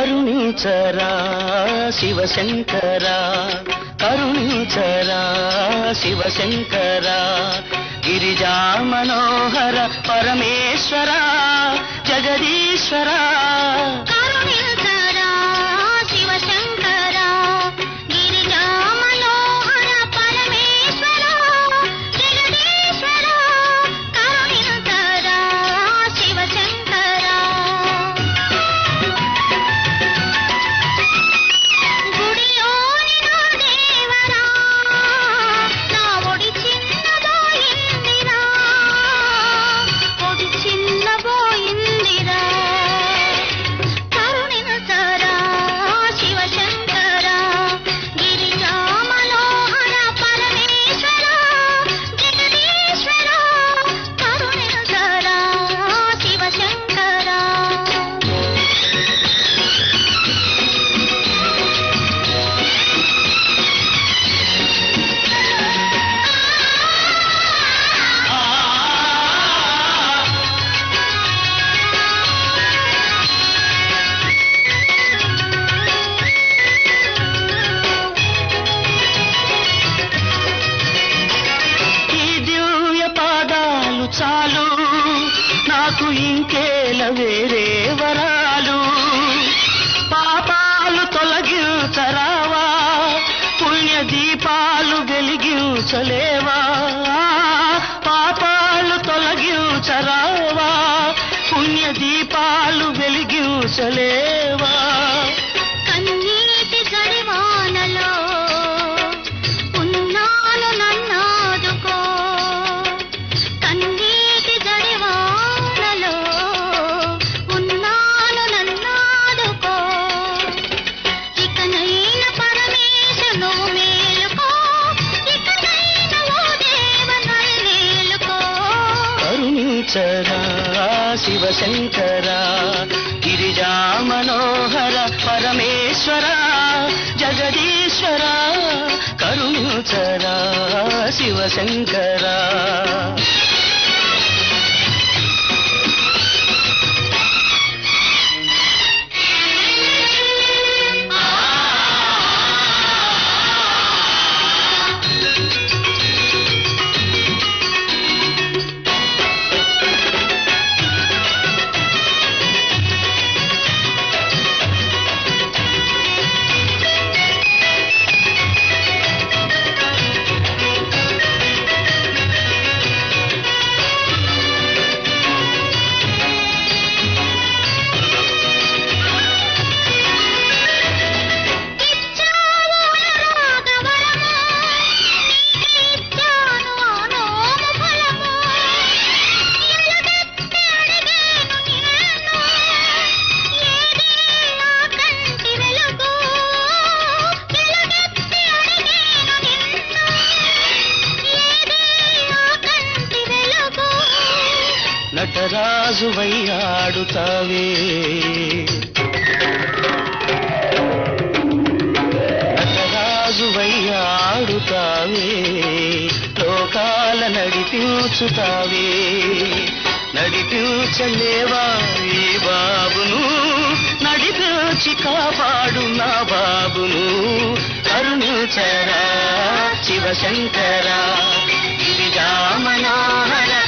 కరుణించరా శివశంకరా, కరుణించరా శివశంకరా, గిరిజా మనోహర పరమేశ్వర జగదీశ్వర. కరుణించరా శివశంకర, గిరిజా మనోహర పరమేశ్వర జగదీశ్వర, కరుణించరా శివశంకర. గుడిలోని నా దేవరా, నా ఒడి చిన్నబోయిందిరా, ఒడి చిన్నబోయిందిరా, కరుణించరా శివశంకర, గిరిజా మనోహర పరమేశ్వర జగదీశ్వర, కరుణించరా శివశంకర. ఈ దివ్య పాదాలు చాలు నాకు ఇంకేల వేరే వరాలు, పాపాలు తొలగించరావా, పుణ్య దీపాలు వెలిగించలేవా, పాపాలు తొలగించరావా, పుణ్య దీపాలు వెలిగించలేవా. కన్నీటి జడివానలో ఉన్నాను నన్నాదుకో, కన్నీటి జడివానలో ఉన్నాను నన్నాదుకో, ఇకనైన పరమేశ నువ్వు మేలుకో, ఇకనైన ఓ దేవ నన్నేలుకో. కరుణించరా శివశంకర, గిరిజా మనోహర పరమేశ్వర జగదీశ్వర, కరుణించరా శివశంకర. ఇచ్చావు రాగవరము, నీకిచ్చాను ఆనోము ఫలము, ఎలుగెత్తి అడిగేను నిన్ను, ఏది నా కంటి వెలుగు, ఎలుగెత్తి అడిగేను నిన్ను, ఏది నా కంటి వెలుగు. నటరాజు వయ్యాడుతావే, నటరాజు వయ్యాడుతావే, లోకాల నడిపించుతావే, నడిపించలేవా ఈ బాబును, నడిపించి కాపాడు నా బాబును, కరుణించరా శివశంకర, గిరిజా మనోహర